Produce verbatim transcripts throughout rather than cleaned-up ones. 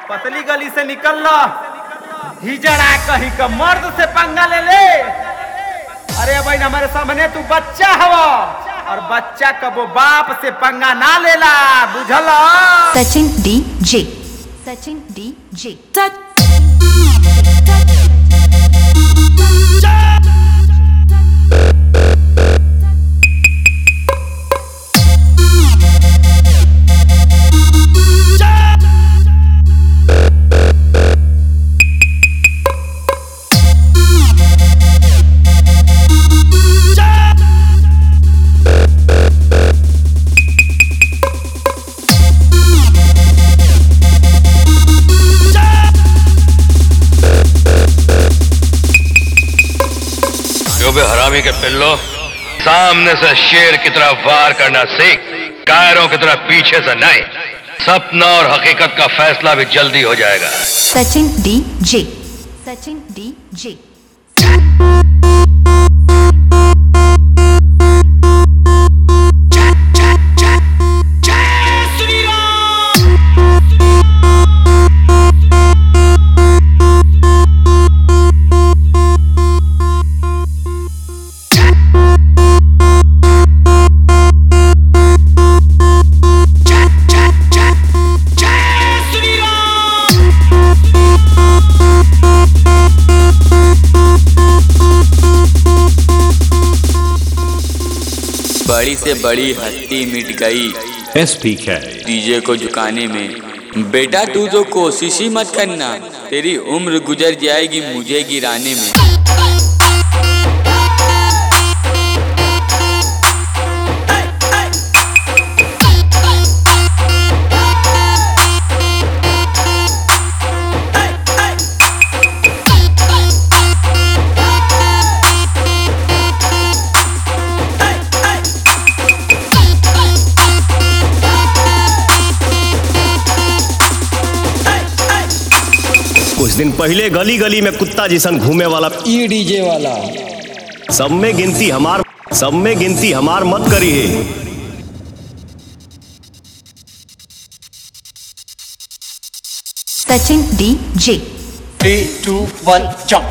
पतली गली से निकल लो, हिजड़ा कहीं का मर्द से पंगा ले ले। अरे भाई हमारे सामने तू बच्चा हवा और बच्चा कबो बाप से पंगा ना लेला, बुझला। Sachin DJ, Sachin DJ. हरामी के पिल्लो, सामने से शेर की तरह वार करना सीख, कायरों की तरह पीछे से नहीं। सपना और हकीकत का फैसला भी जल्दी हो जाएगा। Sachin DJ, Sachin DJ. बड़ी से बड़ी हस्ती मिट गई एसपी है डीजे को झुकाने में। बेटा तू तो कोशिश ही मत करना, तेरी उम्र गुजर जाएगी मुझे गिराने में। कुछ दिन पहले गली गली में कुत्ता जिसन घूमे वाला ई डीजे वाला सब में गिनती हमार सब में गिनती हमार मत करी है। Sachin DJ. Three two one jump.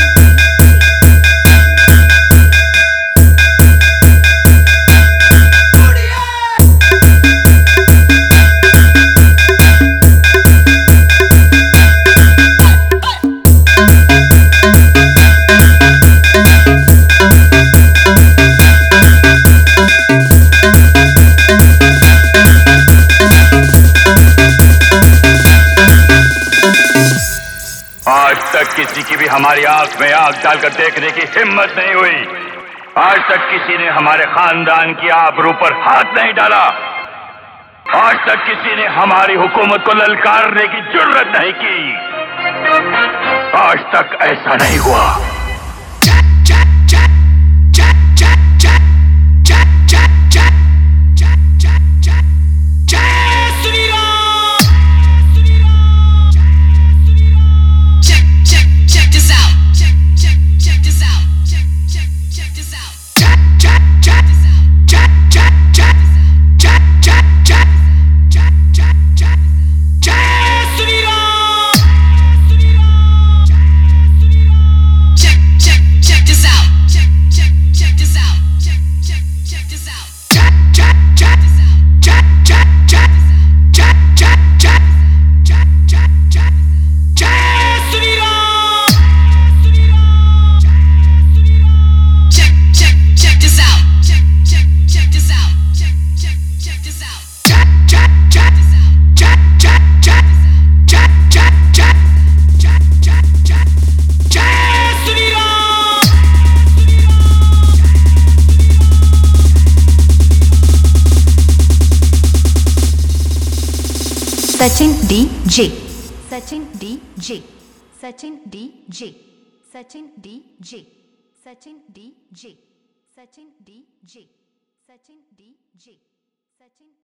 आज तक किसी की भी हमारी आंख में आंख डालकर देखने की हिम्मत नहीं हुई। आज तक किसी ने हमारे खानदान की आबरू पर हाथ नहीं डाला। आज तक किसी ने हमारी हुकूमत को ललकारने की जुर्रत नहीं की। आज तक ऐसा नहीं हुआ। Sachin DJ, Sachin DJ, Sachin DJ, Sachin DJ, Sachin DJ, Sachin DJ, Sachin DJ, Sachin